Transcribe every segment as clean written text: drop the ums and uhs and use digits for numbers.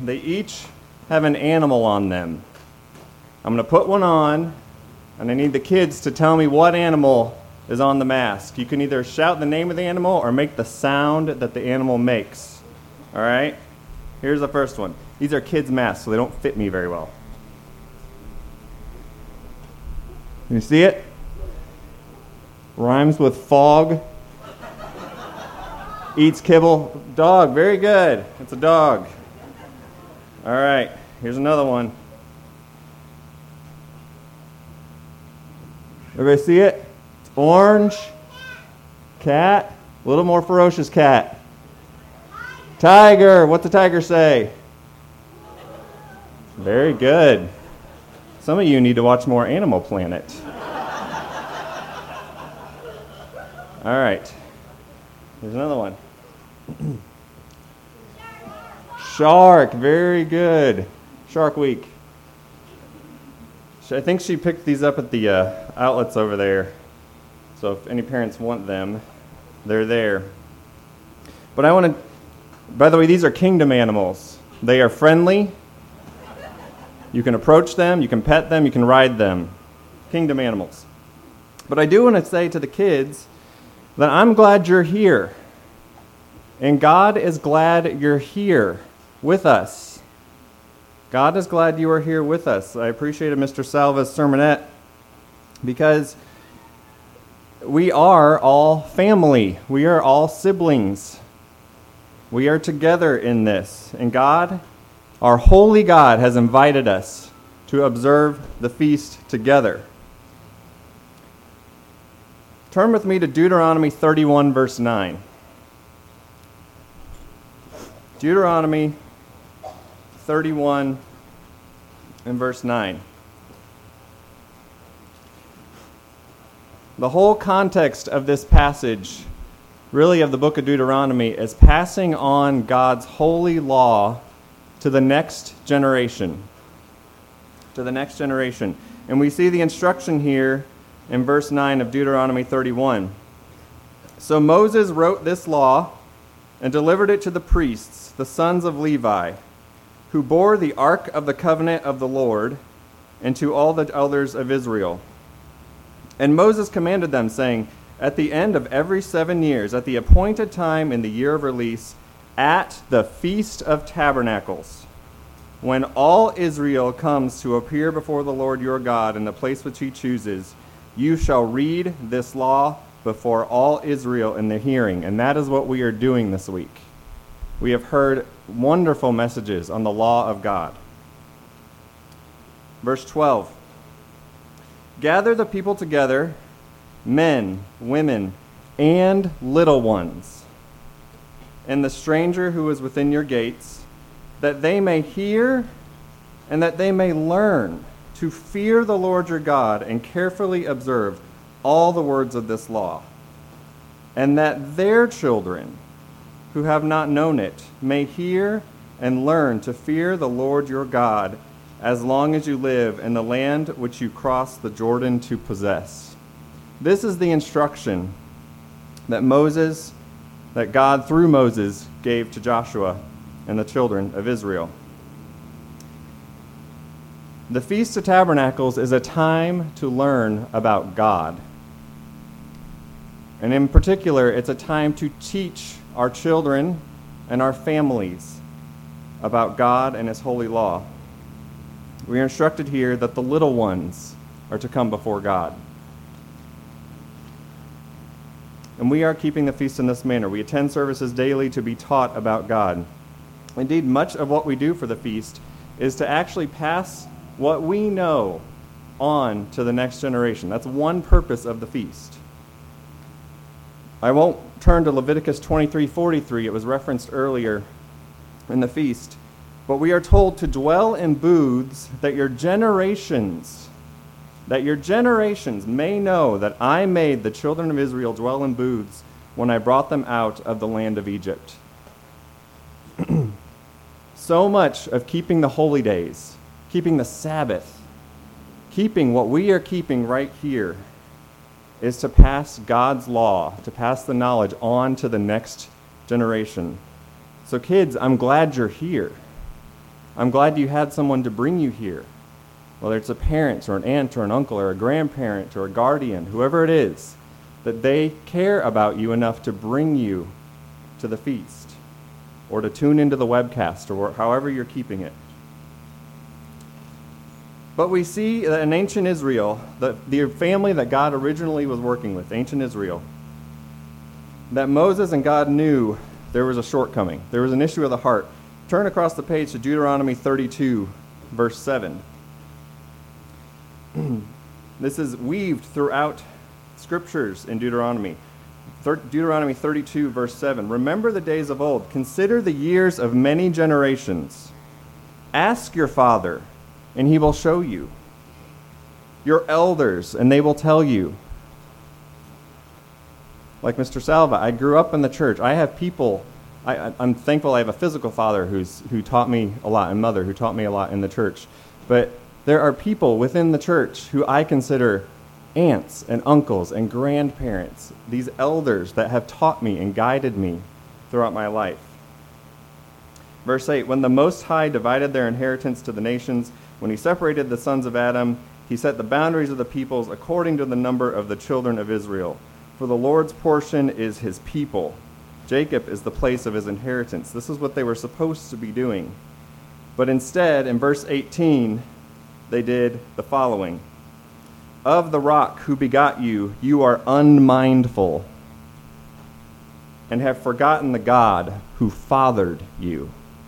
they each have an animal on them. I'm going to put one on, and I need the kids to tell me what animal is on the mask. You can either shout the name of the animal or make the sound that the animal makes. All right? Here's the first one. These are kids' masks, so they don't fit me very well. Can you see it? Rhymes with fog. Eats kibble. Dog. Very good. It's a dog. All right. Here's another one. Everybody see it? It's orange. Cat. A little more ferocious cat. Tiger. What's the tiger say? Very good. Some of you need to watch more Animal Planet. All right. Here's another one. Shark. Very good. Shark Week. I think she picked these up at the outlets over there. So if any parents want them, they're there. But I want to, by the way, these are kingdom animals. They are friendly. You can approach them, you can pet them, you can ride them. Kingdom animals. But I do want to say to the kids that I'm glad you're here. And God is glad you're here with us. God is glad you are here with us. I appreciated Mr. Salva's sermonette because we are all family. We are all siblings. We are together in this. And God, our holy God, has invited us to observe the feast together. Turn with me to Deuteronomy 31, verse 9. Deuteronomy 31 and verse 9. The whole context of this passage, really of the book of Deuteronomy, is passing on God's holy law to the next generation. To the next generation. And we see the instruction here in verse 9 of Deuteronomy 31. So Moses wrote this law and delivered it to the priests, the sons of Levi, who bore the ark of the covenant of the Lord, and to all the elders of Israel. And Moses commanded them, saying, at the end of every 7 years, at the appointed time in the year of release, at the Feast of Tabernacles, when all Israel comes to appear before the Lord your God in the place which he chooses, you shall read this law before all Israel in the hearing. And that is what we are doing this week. We have heard wonderful messages on the law of God. Verse 12. Gather the people together, men, women, and little ones, and the stranger who is within your gates, that they may hear and that they may learn to fear the Lord your God and carefully observe all the words of this law, and that their children who have not known it may hear and learn to fear the Lord your God as long as you live in the land which you cross the Jordan to possess. This is the instruction that God through Moses gave to Joshua and the children of Israel. The Feast of Tabernacles is a time to learn about God. And in particular, it's a time to teach our children and our families about God and his holy law. We are instructed here that the little ones are to come before God. And we are keeping the feast in this manner. We attend services daily to be taught about God. Indeed, much of what we do for the feast is to actually pass what we know on to the next generation. That's one purpose of the feast. I won't turn to Leviticus 23:43. It was referenced earlier in the feast. But we are told to dwell in booths that your generations may know that I made the children of Israel dwell in booths when I brought them out of the land of Egypt. So much of keeping the holy days, keeping the Sabbath, keeping what we are keeping right here is to pass God's law, to pass the knowledge on to the next generation. So kids, I'm glad you're here. I'm glad you had someone to bring you here. Whether it's a parent or an aunt or an uncle or a grandparent or a guardian, whoever it is, that they care about you enough to bring you to the feast or to tune into the webcast or however you're keeping it. But we see that in ancient Israel, the family that God originally was working with, ancient Israel, that Moses and God knew there was a shortcoming. There was an issue of the heart. Turn across the page to Deuteronomy 32, verse 7. This is weaved throughout scriptures in Deuteronomy. Deuteronomy 32, verse 7. Remember the days of old. Consider the years of many generations. Ask your father, and he will show you. Your elders, and they will tell you. Like Mr. Salva, I grew up in the church. I have people, I'm thankful I have a physical father who taught me a lot, and mother who taught me a lot in the church. But there are people within the church who I consider aunts and uncles and grandparents, these elders that have taught me and guided me throughout my life. Verse 8, when the Most High divided their inheritance to the nations, when he separated the sons of Adam, he set the boundaries of the peoples according to the number of the children of Israel. For the Lord's portion is his people. Jacob is the place of his inheritance. This is what they were supposed to be doing. But instead, in verse 18, they did the following. Of the rock who begot you, you are unmindful and have forgotten the God who fathered you.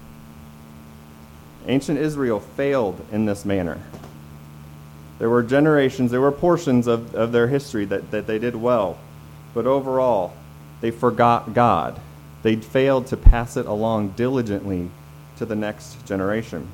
Ancient Israel failed in this manner. There were generations, there were portions of their history that they did well. But overall, they forgot God. They failed to pass it along diligently to the next generation.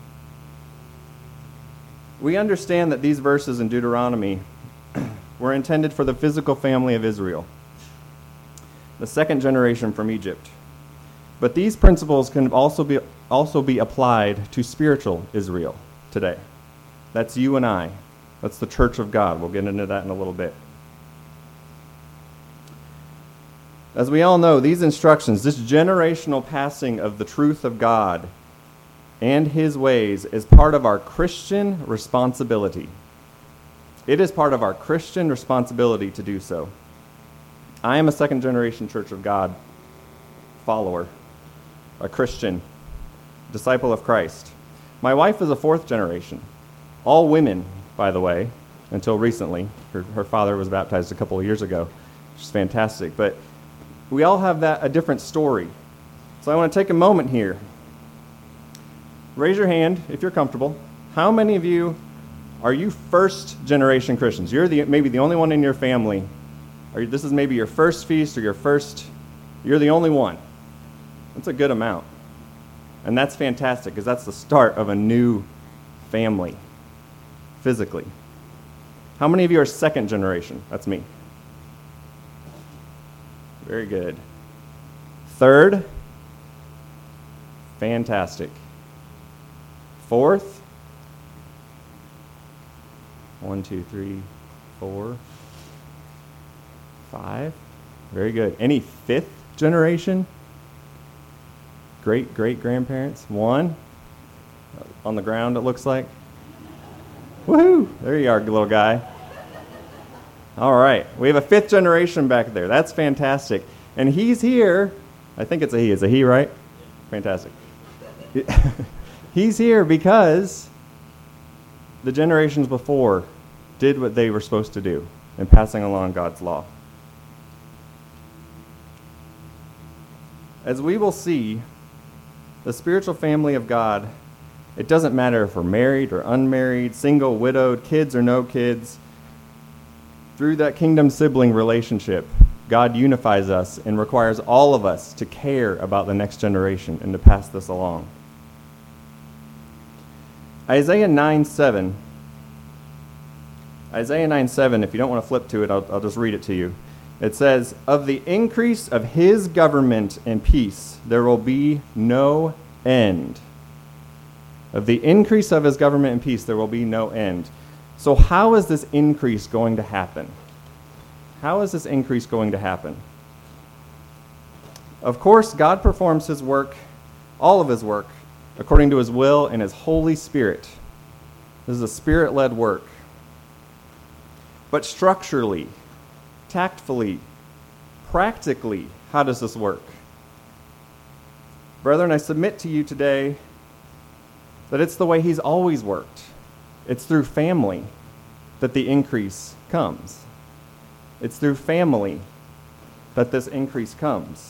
We understand that these verses in Deuteronomy were intended for the physical family of Israel, the second generation from Egypt. But these principles can also be applied to spiritual Israel today. That's you and I. That's the church of God. We'll get into that in a little bit. As we all know, these instructions, this generational passing of the truth of God and his ways is part of our Christian responsibility. It is part of our Christian responsibility to do so. I am a second generation Church of God follower, a Christian, disciple of Christ. My wife is a fourth generation. All women, by the way, until recently. Her father was baptized a couple of years ago, which is fantastic. But we all have a different story. So I want to take a moment here. Raise your hand if you're comfortable. How many of you are you first generation Christians? You're maybe the only one in your family. This is maybe your first feast or you're the only one. That's a good amount. And that's fantastic because that's the start of a new family, physically. How many of you are second generation? That's me. Very good. Third? Fantastic. Fourth? 1, 2, 3, 4, 5. Very good. Any fifth generation? Great-great-grandparents? 1? On the ground, it looks like. Woohoo! There you are, little guy. All right. We have a fifth generation back there. That's fantastic. And he's here. I think it's a he. It's a he, right? Fantastic. He's here because the generations before did what they were supposed to do in passing along God's law. As we will see, the spiritual family of God, it doesn't matter if we're married or unmarried, single, widowed, kids or no kids. Through that kingdom sibling relationship, God unifies us and requires all of us to care about the next generation and to pass this along. Isaiah 9:7, if you don't want to flip to it, I'll just read it to you. It says, of the increase of his government and peace, there will be no end. Of the increase of his government and peace, there will be no end. So how is this increase going to happen? How is this increase going to happen? Of course, God performs his work, all of his work, according to his will and his Holy Spirit. This is a Spirit-led work. But structurally, tactfully, practically, how does this work? Brethren, I submit to you today that it's the way he's always worked. It's through family that the increase comes. It's through family that this increase comes.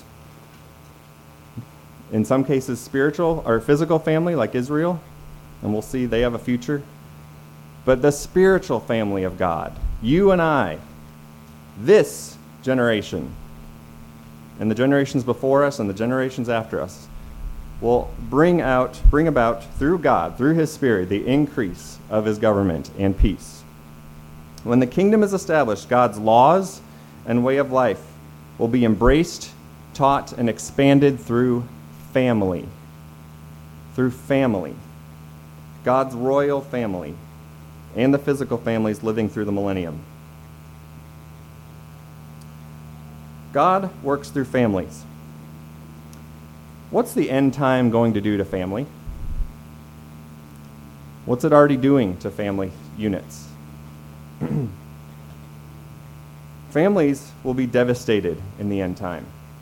In some cases, spiritual or physical family, like Israel, and we'll see they have a future. But the spiritual family of God, you and I, this generation, and the generations before us and the generations after us, will bring about through God, through his Spirit, the increase of his government and peace. When the kingdom is established, God's laws and way of life will be embraced, taught, and expanded through family. Through family. God's royal family and the physical families living through the millennium. God works through families. What's the end time going to do to family? What's it already doing to family units? Families will be devastated in the end time.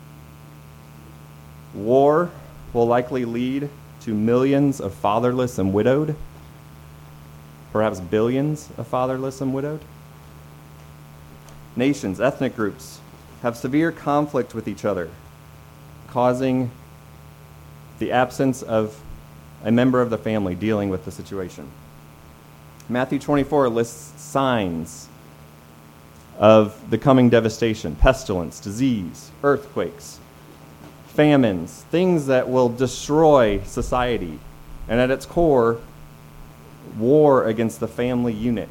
War will likely lead to millions of fatherless and widowed, perhaps billions of fatherless and widowed. Nations, ethnic groups have severe conflict with each other, causing the absence of a member of the family dealing with the situation. Matthew 24 lists signs of the coming devastation: pestilence, disease, earthquakes, famines, things that will destroy society, and at its core, war against the family unit.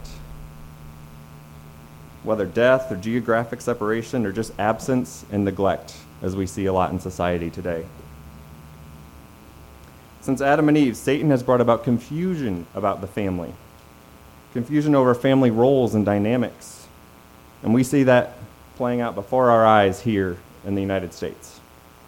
Whether death or geographic separation or just absence and neglect, as we see a lot in society today. Since Adam and Eve, Satan has brought about confusion about the family, confusion over family roles and dynamics. And we see that playing out before our eyes here in the United States.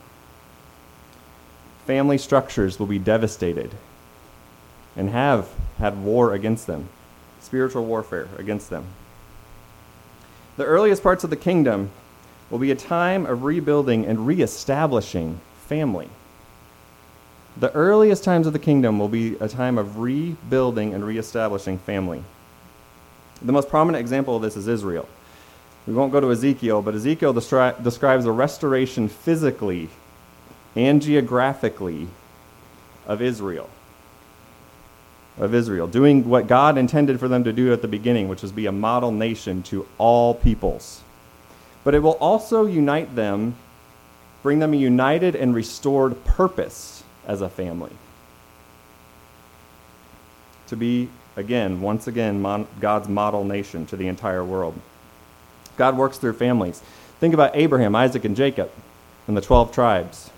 Family structures will be devastated and have had war against them, spiritual warfare against them. The earliest parts of the kingdom will be a time of rebuilding and reestablishing family. The earliest times of the kingdom will be a time of rebuilding and reestablishing family. The most prominent example of this is Israel. We won't go to Ezekiel, but Ezekiel describes a restoration physically and geographically of Israel. Doing what God intended for them to do at the beginning, which was be a model nation to all peoples. But it will also unite them, bring them a united and restored purpose as a family. To be, once again, God's model nation to the entire world. God works through families. Think about Abraham, Isaac, and Jacob and the 12 tribes.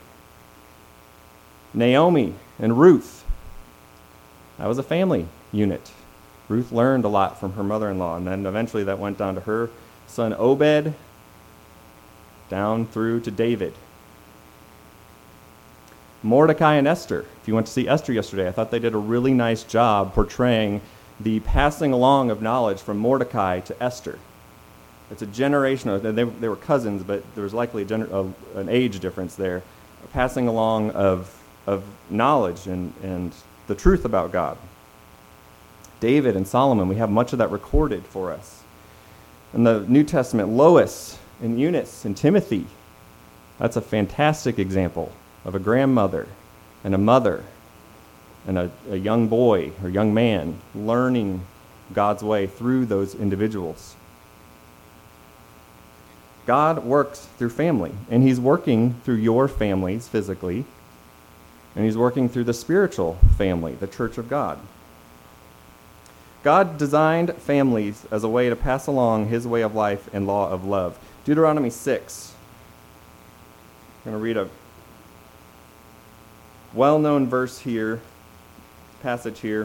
Naomi and Ruth. That was a family unit. Ruth learned a lot from her mother-in-law, and then eventually that went down to her son Obed, down through to David. Mordecai and Esther. If you went to see Esther yesterday, I thought they did a really nice job portraying the passing along of knowledge from Mordecai to Esther. It's a generation, they were cousins, but there was likely an age difference there. A passing along of knowledge and the truth about God. David and Solomon, we have much of that recorded for us. In the New Testament, Lois and Eunice and Timothy. That's a fantastic example of a grandmother and a mother and a young boy or young man learning God's way through those individuals. God works through family, and he's working through your families physically, and he's working through the spiritual family, the church of God. God designed families as a way to pass along his way of life and law of love. Deuteronomy 6. I'm going to read a well-known verse here, passage here.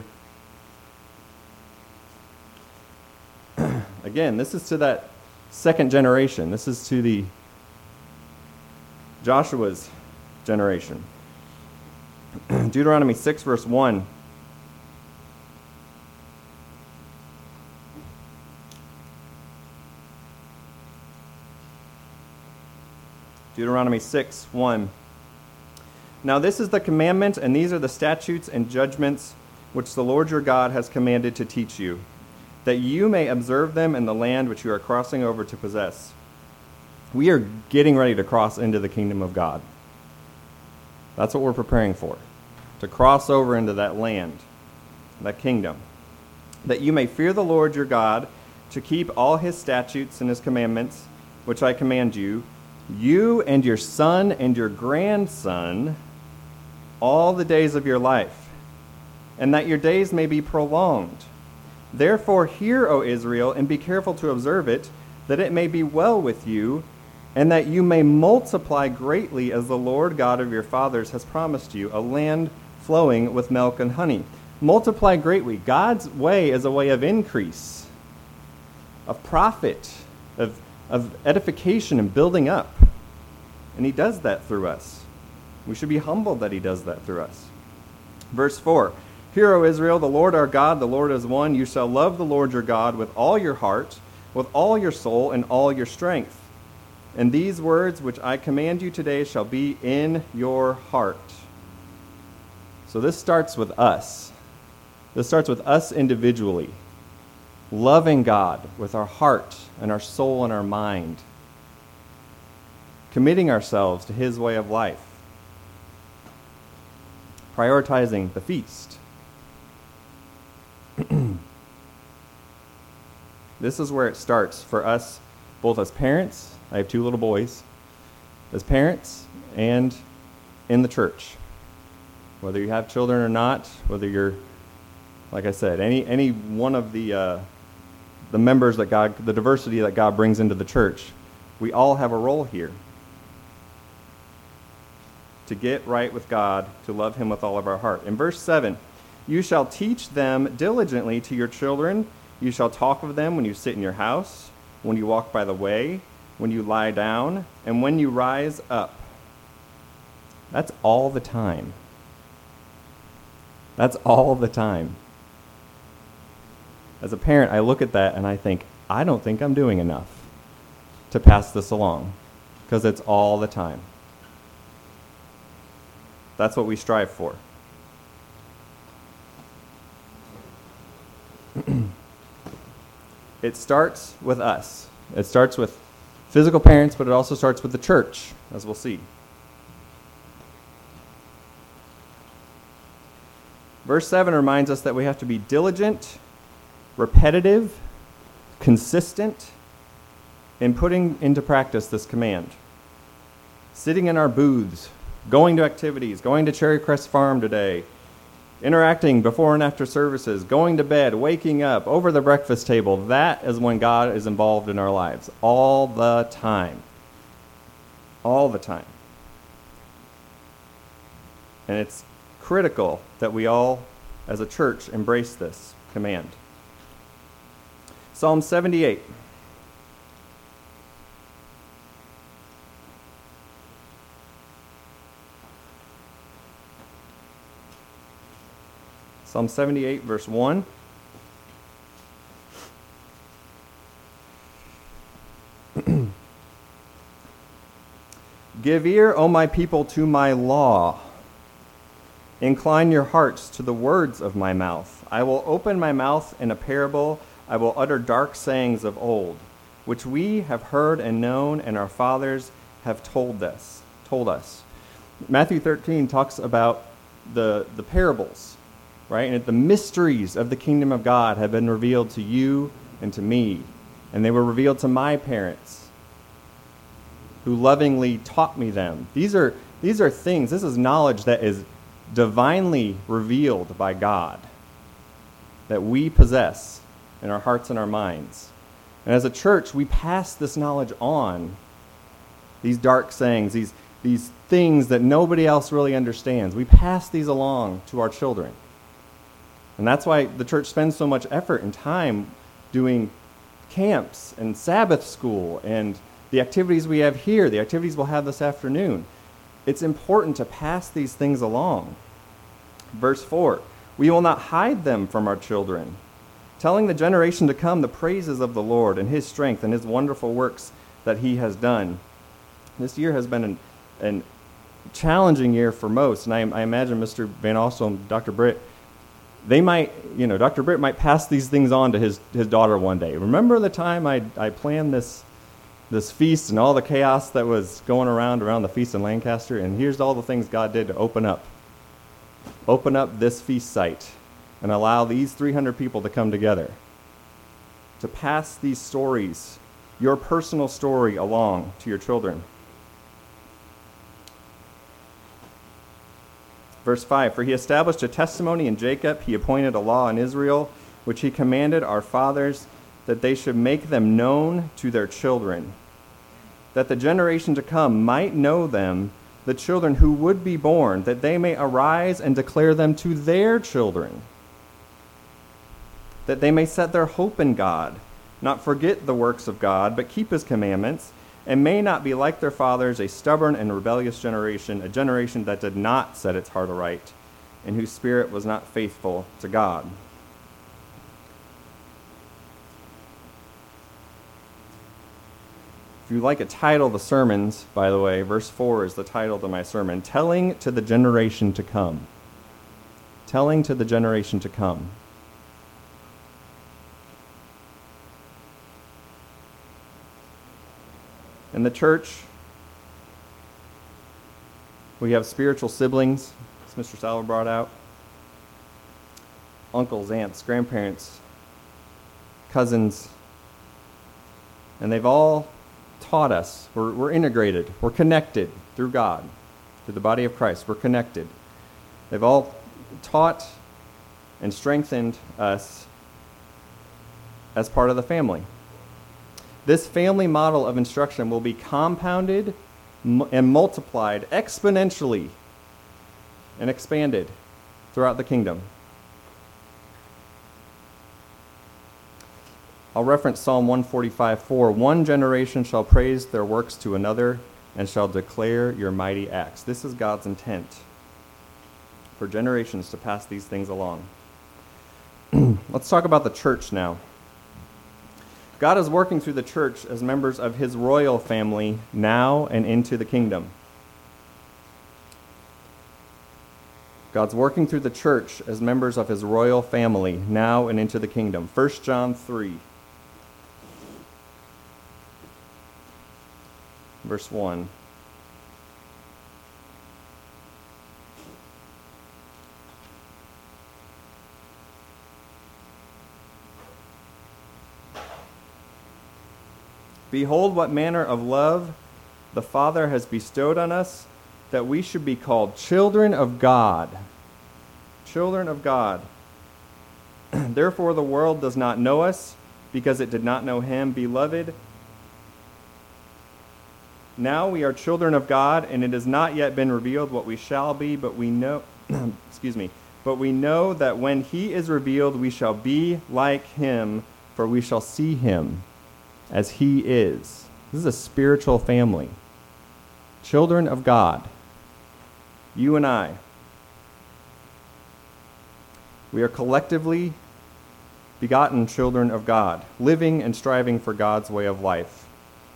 Again, this is to that second generation. This is to the Joshua's generation. Deuteronomy 6, verse 1. Deuteronomy 6, 1. Now this is the commandment, and these are the statutes and judgments which the Lord your God has commanded to teach you, that you may observe them in the land which you are crossing over to possess. We are getting ready to cross into the kingdom of God. That's what we're preparing for, to cross over into that land, that kingdom, that you may fear the Lord your God, to keep all his statutes and his commandments, which I command you, you and your son and your grandson, all the days of your life, and that your days may be prolonged. Therefore hear, O Israel, and be careful to observe it, that it may be well with you, and that you may multiply greatly as the Lord God of your fathers has promised you, a land flowing with milk and honey. Multiply greatly. God's way is a way of increase, of profit, of edification and building up. And he does that through us. We should be humbled that he does that through us. Verse 4, Hear, O Israel, the Lord our God, the Lord is one. You shall love the Lord your God with all your heart, with all your soul, and all your strength. And these words which I command you today shall be in your heart. So this starts with us. This starts with us individually, loving God with our heart and our soul and our mind, committing ourselves to his way of life, prioritizing the feast. This is where it starts for us, both as parents. I have 2 little boys. As parents and in the church. Whether you have children or not, whether you're, like I said, any one of the members that God, the diversity that God brings into the church, we all have a role here. To get right with God, to love him with all of our heart. In verse 7, you shall teach them diligently to your children. You shall talk of them when you sit in your house, when you walk by the way, when you lie down, and when you rise up. That's all the time. That's all the time. As a parent, I look at that and I think, I don't think I'm doing enough to pass this along, because it's all the time. That's what we strive for. It starts with us. It starts with physical parents, but it also starts with the church, as we'll see. Verse 7 reminds us that we have to be diligent, repetitive, consistent in putting into practice this command. Sitting in our booths, going to activities, going to Cherry Crest Farm today, interacting before and after services, going to bed, waking up, over the breakfast table. That is when God is involved in our lives. All the time. All the time. And it's critical that we all, as a church, embrace this command. Psalm 78. Psalm 78, verse 1. Give ear, O my people, to my law. Incline your hearts to the words of my mouth. I will open my mouth in a parable. I will utter dark sayings of old, which we have heard and known, and our fathers have told us. Matthew 13 talks about the parables, right? And the mysteries of the kingdom of God have been revealed to you and to me. And they were revealed to my parents, who lovingly taught me them. These are things, this is knowledge that is divinely revealed by God, that we possess in our hearts and our minds. And as a church, we pass this knowledge on, these dark sayings, these things that nobody else really understands. We pass these along to our children. And that's why the church spends so much effort and time doing camps and Sabbath school and the activities we have here, the activities we'll have this afternoon. It's important to pass these things along Verse 4, we will not hide them from our children, telling the generation to come the praises of the Lord and his strength and his wonderful works that he has done. This year has been an challenging year for most, and I imagine Mr. Van Alstom, Dr. Britt, they might, Dr. Britt might pass these things on to his daughter one day. Remember the time I planned this feast and all the chaos that was going around the feast in Lancaster, and here's all the things God did to open up this feast site and allow these 300 people to come together, to pass these stories, your personal story, along to your children. Verse 5, for he established a testimony in Jacob, he appointed a law in Israel, which he commanded our fathers, that they should make them known to their children, that the generation to come might know them, the children who would be born, that they may arise and declare them to their children, that they may set their hope in God, not forget the works of God, but keep his commandments, and may not be like their fathers, a stubborn and rebellious generation, a generation that did not set its heart aright, and whose spirit was not faithful to God. If you like a title of the sermons, by the way, verse 4 is the title to my sermon, Telling to the Generation to Come. Telling to the generation to come. In the church, we have spiritual siblings, as Mr. Sauer brought out, uncles, aunts, grandparents, cousins, and they've all taught us. We're integrated. We're connected through God, through the body of Christ. We're connected. They've all taught and strengthened us as part of the family. This family model of instruction will be compounded and multiplied exponentially and expanded throughout the kingdom. I'll reference Psalm 145:4. One generation shall praise their works to another and shall declare your mighty acts. This is God's intent, for generations to pass these things along. Let's talk about the church now. God is working through the church as members of his royal family now and into the kingdom. God's working through the church as members of his royal family now and into the kingdom. 1 John 3, verse 1. Behold, what manner of love the Father has bestowed on us, that we should be called children of God. Children of God. Therefore the world does not know us, because it did not know him. Beloved, now we are children of God, and it has not yet been revealed what we shall be, but we know but we know that when he is revealed we shall be like him, for we shall see him as he is. This is a spiritual family. Children of God. You and I. We are collectively begotten children of God, living and striving for God's way of life.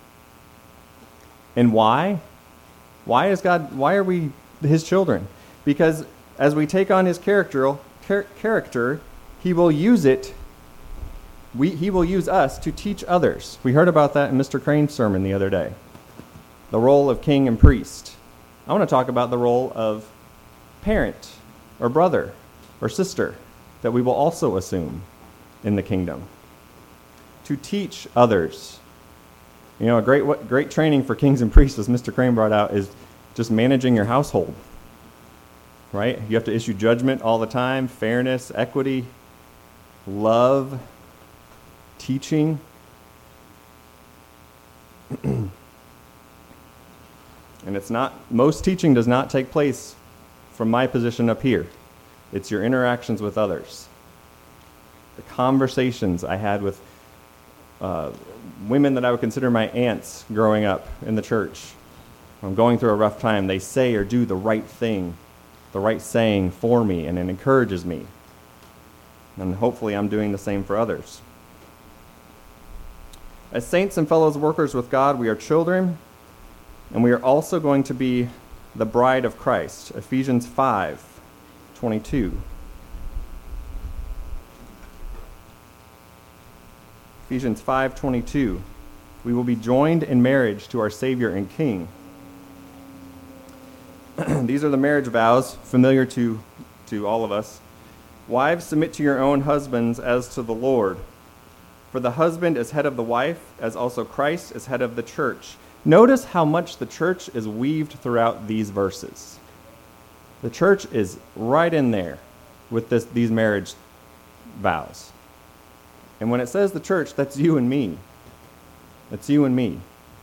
And why? Why are we his children? Because as we take on his character, he will use it. He will use us to teach others. We heard about that in Mr. Crane's sermon the other day. The role of king and priest. I want to talk about the role of parent or brother or sister that we will also assume in the kingdom. To teach others. You know, a great training for kings and priests, as Mr. Crane brought out, is just managing your household. Right? You have to issue judgment all the time, fairness, equity, love, teaching. And most teaching does not take place from my position up here. It's your interactions with others. The conversations I had with women that I would consider my aunts growing up in the church. I'm going through a rough time. They say or do the right thing. the right saying for me, and it encourages me. And hopefully I'm doing the same for others. As saints and fellow workers with God, we are children, and we are also going to be the bride of Christ. Ephesians 5:22. Ephesians 5:22. We will be joined in marriage to our Savior and King. These are the marriage vows, familiar to all of us. Wives, submit to your own husbands as to the Lord. For the husband is head of the wife, as also Christ is head of the church. Notice how much the church is weaved throughout these verses. The church is right in there with these marriage vows. And when it says the church, that's you and me. That's you and me.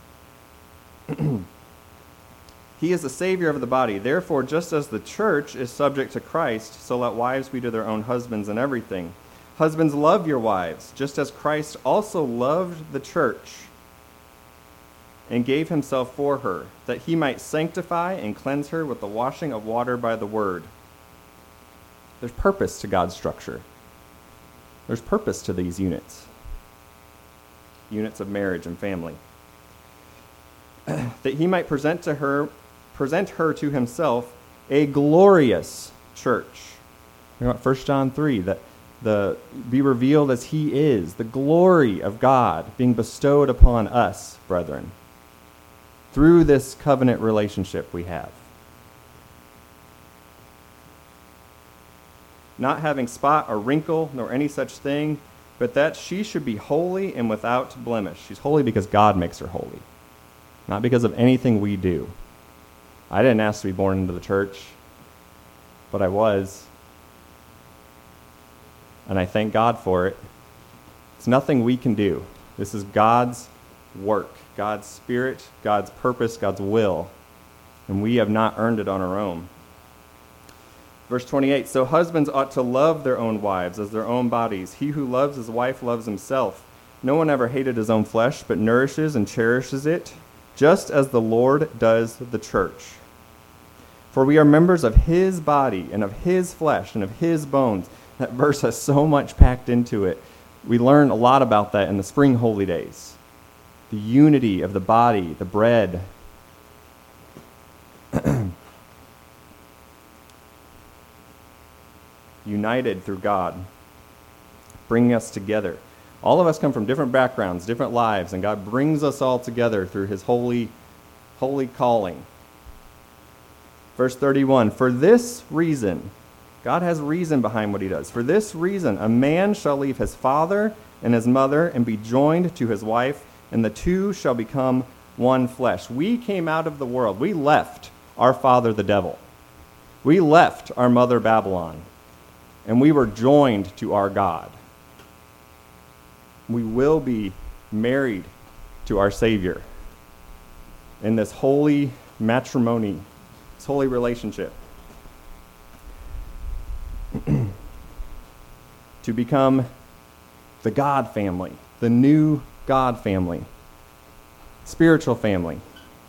He is the Savior of the body. Therefore, just as the church is subject to Christ, so let wives be to their own husbands in everything. Husbands, love your wives, just as Christ also loved the church and gave himself for her, that he might sanctify and cleanse her with the washing of water by the word. There's purpose to God's structure. There's purpose to these units of marriage and family. That he might present her to himself a glorious church. You know, 1 John 3, that be revealed as he is, the glory of God being bestowed upon us, brethren, through this covenant relationship we have. Not having spot or wrinkle, nor any such thing, but that she should be holy and without blemish. She's holy because God makes her holy, not because of anything we do. I didn't ask to be born into the church, but I was. And I thank God for it. It's nothing we can do. This is God's work, God's Spirit, God's purpose, God's will. And we have not earned it on our own. Verse 28, so husbands ought to love their own wives as their own bodies. He who loves his wife loves himself. No one ever hated his own flesh, but nourishes and cherishes it, just as the Lord does the church. For we are members of his body and of his flesh and of his bones. That verse has so much packed into it. We learn a lot about that in the spring holy days. The unity of the body, the bread. United through God, bringing us together. All of us come from different backgrounds, different lives, and God brings us all together through his holy calling. Verse 31, for this reason, God has reason behind what he does. For this reason, a man shall leave his father and his mother and be joined to his wife, and the two shall become one flesh. We came out of the world. We left our father, the devil. We left our mother, Babylon, and we were joined to our God. We will be married to our Savior in this holy matrimony, this holy relationship. To become the God family, the new God family, spiritual family.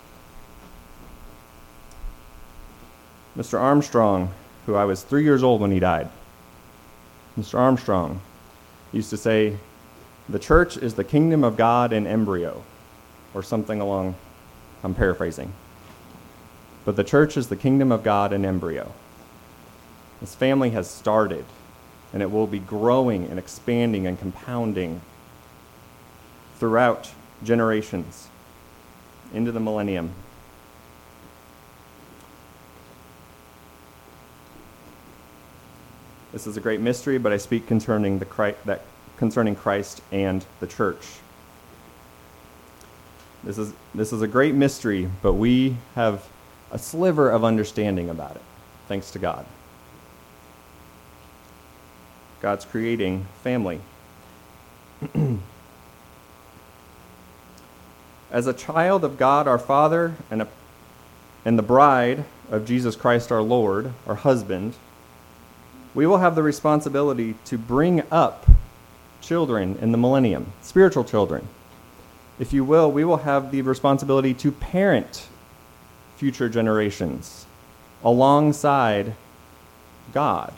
Mr. Armstrong, who I was 3 years old when he died, Mr. Armstrong used to say, the church is the kingdom of God in embryo, or something along, I'm paraphrasing. But the church is the kingdom of God in embryo. This family has started, and it will be growing and expanding and compounding throughout generations into the millennium. This is a great mystery, but I speak concerning Christ and the church. This is a great mystery, but we have a sliver of understanding about it, thanks to God. God's creating family. As a child of God our Father and the bride of Jesus Christ our Lord, our husband, we will have the responsibility to bring up children in the millennium, spiritual children. If you will, we will have the responsibility to parent future generations alongside God.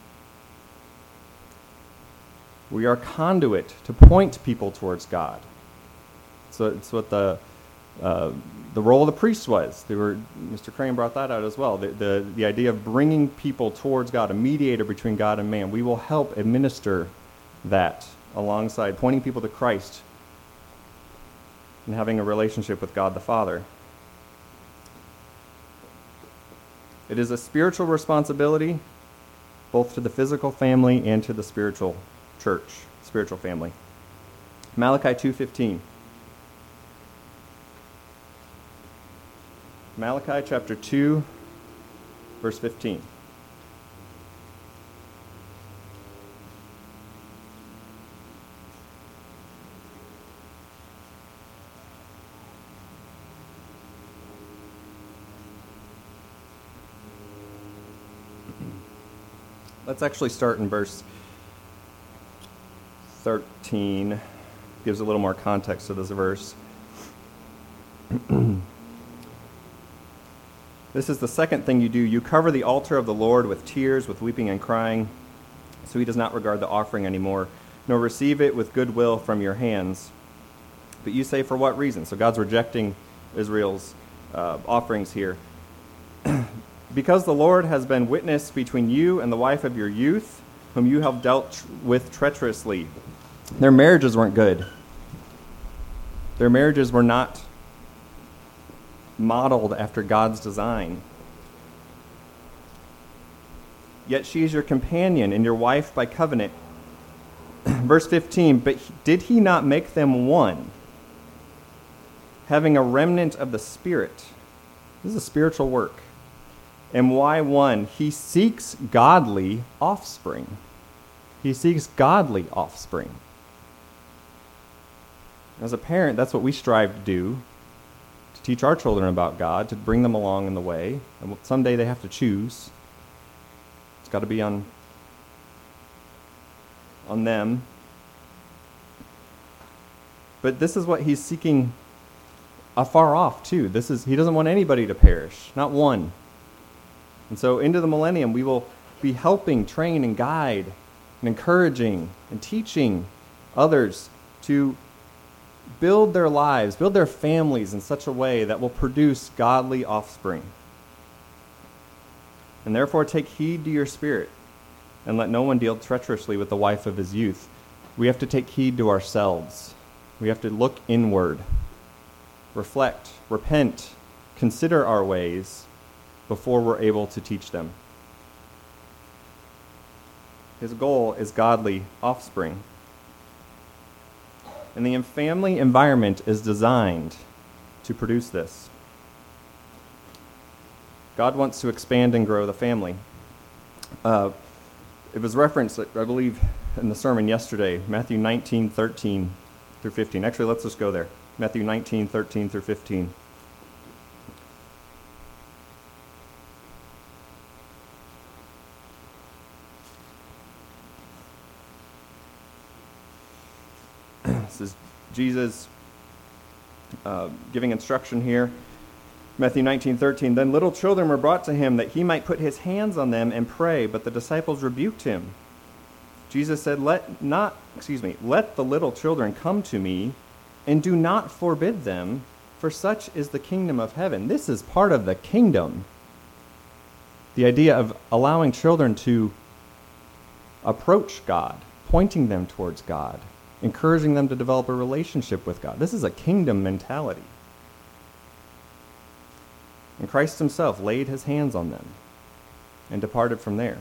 We are conduit to point people towards God. So it's what the role of the priest was. Mr. Crane brought that out as well. The idea of bringing people towards God, a mediator between God and man. We will help administer that alongside pointing people to Christ and having a relationship with God the Father. It is a spiritual responsibility both to the physical family and to the spiritual church, spiritual family. Malachi 2:15. Malachi chapter 2, verse 15. Let's actually start in verse 13. Gives a little more context to this verse. This is the second thing you do. You cover the altar of the Lord with tears, with weeping and crying, so he does not regard the offering anymore, nor receive it with goodwill from your hands. But you say, for what reason? So God's rejecting Israel's offerings here. Because the Lord has been witness between you and the wife of your youth, whom you have dealt with treacherously. Their marriages weren't good. Their marriages were not modeled after God's design. Yet she is your companion and your wife by covenant. Verse 15, but did he not make them one, having a remnant of the Spirit? This is a spiritual work. And why one? He seeks godly offspring. He seeks godly offspring. As a parent, that's what we strive to do, to teach our children about God, to bring them along in the way. And someday they have to choose. It's got to be on them. But this is what he's seeking afar off, too. He doesn't want anybody to perish, not one. And so into the millennium, we will be helping, train, and guide, and encouraging, and teaching others to build their lives, build their families in such a way that will produce godly offspring. And therefore take heed to your spirit, and let no one deal treacherously with the wife of his youth. We have to take heed to ourselves. We have to look inward, reflect, repent, consider our ways, before we're able to teach them. His goal is godly offspring. And the family environment is designed to produce this. God wants to expand and grow the family. It was referenced, I believe, in the sermon yesterday, Matthew 19:13 through 15. Actually, let's just go there. Matthew 19:13 through 15. This is Jesus giving instruction here. Matthew 19:13. Then little children were brought to him that he might put his hands on them and pray, but the disciples rebuked him. Jesus said, Let the little children come to me, and do not forbid them, for such is the kingdom of heaven. This is part of the kingdom. The idea of allowing children to approach God, pointing them towards God, encouraging them to develop a relationship with God. This is a kingdom mentality. And Christ himself laid his hands on them and departed from there.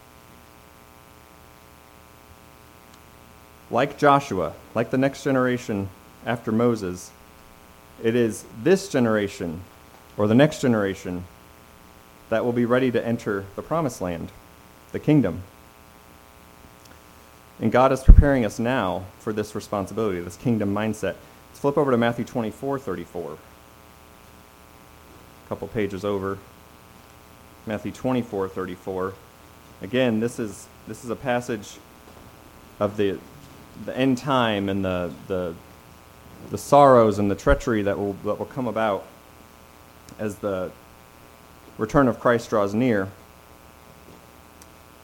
Like Joshua, like the next generation after Moses, it is this generation, or the next generation, that will be ready to enter the promised land, the kingdom. And God is preparing us now for this responsibility, this kingdom mindset. Let's flip over to Matthew 24:34. A couple pages over. Matthew 24:34. Again, this is a passage of the end time and the sorrows and the treachery that will come about as the return of Christ draws near.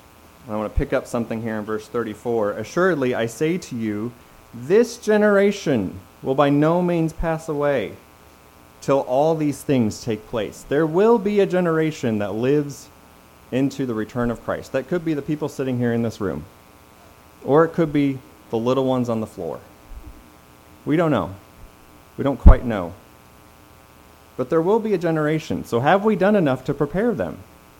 I want to pick up something here in verse 34. Assuredly, I say to you, this generation will by no means pass away till all these things take place. There will be a generation that lives into the return of Christ. That could be the people sitting here in this room, or it could be the little ones on the floor. We don't know. We don't quite know. But there will be a generation. So have we done enough to prepare them?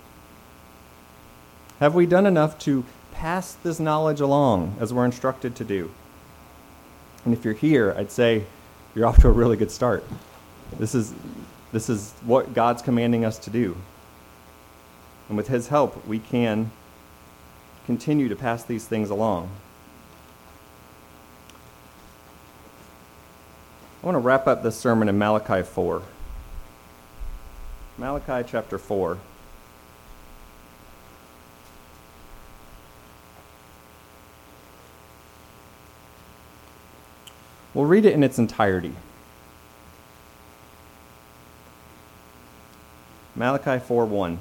Have we done enough to pass this knowledge along as we're instructed to do? And if you're here, I'd say you're off to a really good start. This is what God's commanding us to do. And with His help, we can continue to pass these things along. I want to wrap up this sermon in Malachi 4. Malachi chapter 4. We'll read it in its entirety. Malachi 4:1.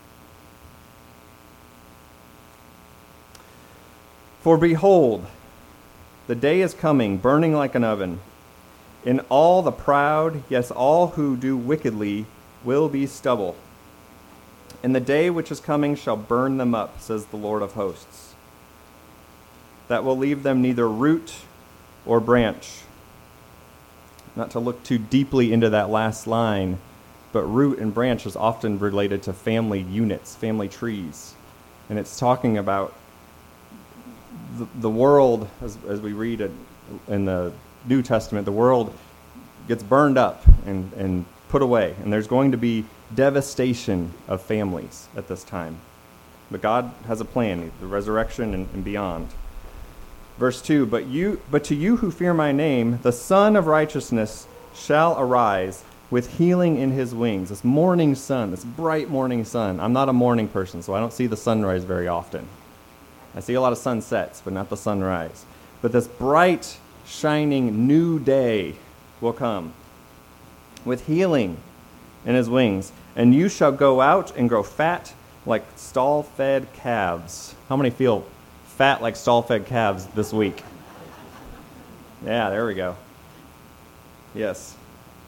For behold, the day is coming, burning like an oven, and all the proud, yes, all who do wickedly, will be stubble. And the day which is coming shall burn them up, says the Lord of hosts, that will leave them neither root or branch. Not to look too deeply into that last line, but root and branch is often related to family units, family trees. And it's talking about the world, as we read it in the New Testament, the world gets burned up and put away. And there's going to be devastation of families at this time. But God has a plan, the resurrection and beyond. Verse 2, but to you who fear my name, the Son of Righteousness shall arise with healing in his wings. This morning sun, this bright morning sun. I'm not a morning person, so I don't see the sunrise very often. I see a lot of sunsets, but not the sunrise. But this bright, shining new day will come with healing in his wings. And you shall go out and grow fat like stall-fed calves. How many feel fat like stall-fed calves this week? Yeah, there we go. Yes.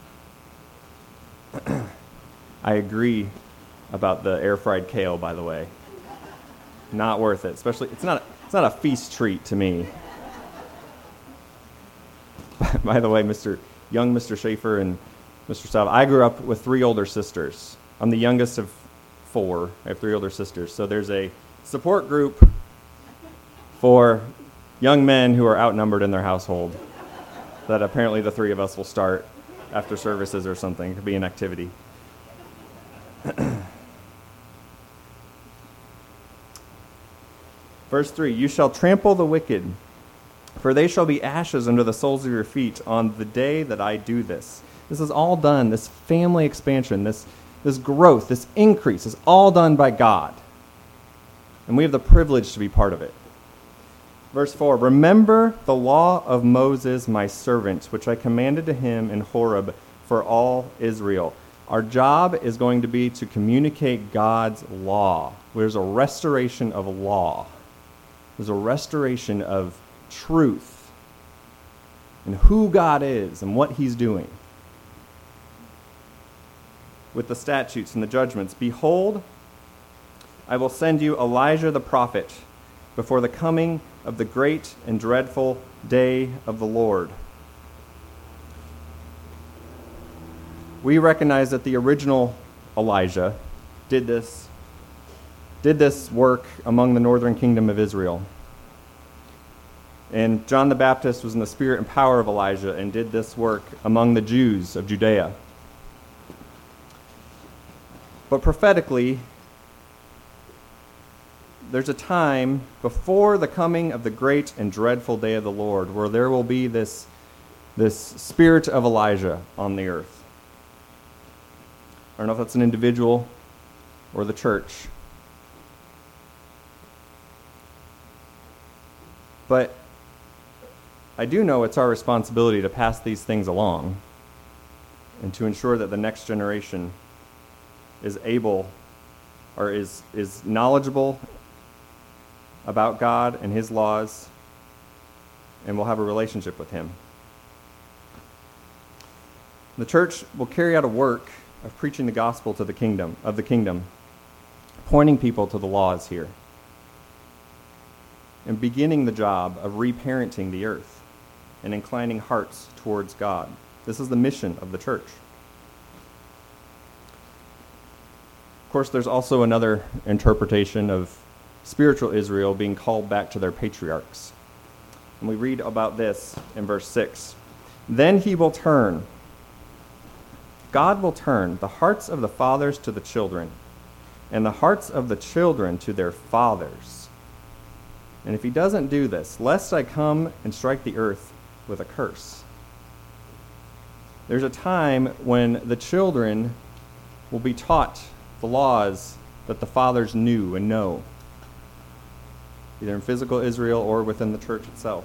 I agree about the air-fried kale, by the way. Not worth it. Especially, it's not a feast treat to me. By the way, Mr. Schaefer and Mr. Staub, I grew up with 3 older sisters. I'm the youngest of 4. I have 3 older sisters. So there's a support group for young men who are outnumbered in their household that apparently the 3 of us will start after services or something. It could be an activity. Verse 3, you shall trample the wicked, for they shall be ashes under the soles of your feet on the day that I do this. This is all done, this family expansion, this growth, this increase is all done by God. And we have the privilege to be part of it. Verse 4, remember the law of Moses, my servant, which I commanded to him in Horeb for all Israel. Our job is going to be to communicate God's law. There's a restoration of law. There's a restoration of truth and who God is and what he's doing. With the statutes and the judgments, behold, I will send you Elijah the prophet before the coming of the great and dreadful day of the Lord. We recognize that the original Elijah did this work among the northern kingdom of Israel. And John the Baptist was in the spirit and power of Elijah and did this work among the Jews of Judea. But prophetically, there's a time before the coming of the great and dreadful day of the Lord where there will be this spirit of Elijah on the earth. I don't know if that's an individual or the church. But I do know it's our responsibility to pass these things along and to ensure that the next generation is able or is knowledgeable about God and his laws, and we'll have a relationship with him. The church will carry out a work of preaching the gospel to the kingdom, pointing people to the laws here, and beginning the job of reparenting the earth and inclining hearts towards God. This is the mission of the church. Of course, there's also another interpretation of spiritual Israel being called back to their patriarchs. And we read about this in verse 6. Then he will turn. God will turn the hearts of the fathers to the children, and the hearts of the children to their fathers. And if he doesn't do this, lest I come and strike the earth with a curse. There's a time when the children will be taught the laws that the fathers knew and know, either in physical Israel or within the church itself.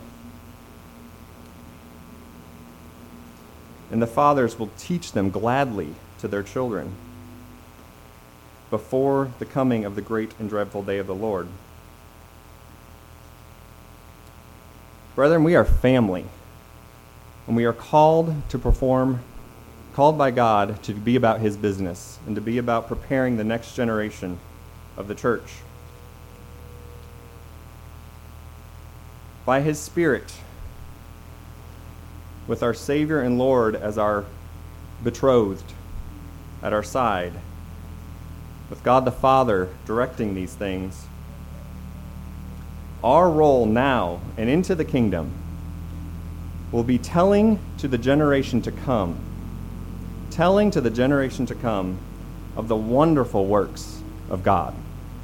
And the fathers will teach them gladly to their children before the coming of the great and dreadful day of the Lord. Brethren, we are family, and we are called by God to be about his business and to be about preparing the next generation of the church. By his Spirit, with our Savior and Lord as our betrothed at our side, with God the Father directing these things, our role now and into the kingdom will be telling to the generation to come of the wonderful works of God.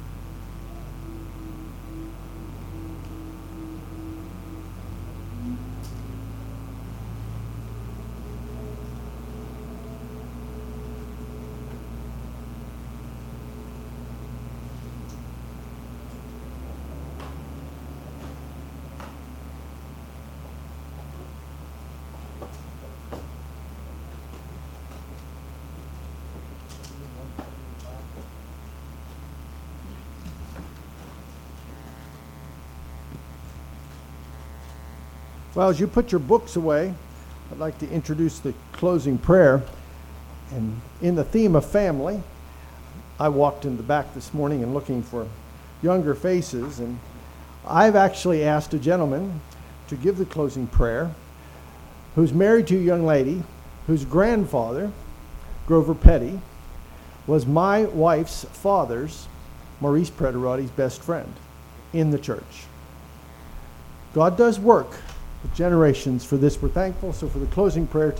Well, as you put your books away, I'd like to introduce the closing prayer. And in the theme of family, I walked in the back this morning and looking for younger faces, and I've actually asked a gentleman to give the closing prayer who's married to a young lady whose grandfather, Grover Petty, was my wife's father's, Maurice Prederoti's, best friend in the church. God does work with generations for this. We're thankful. So for the closing prayer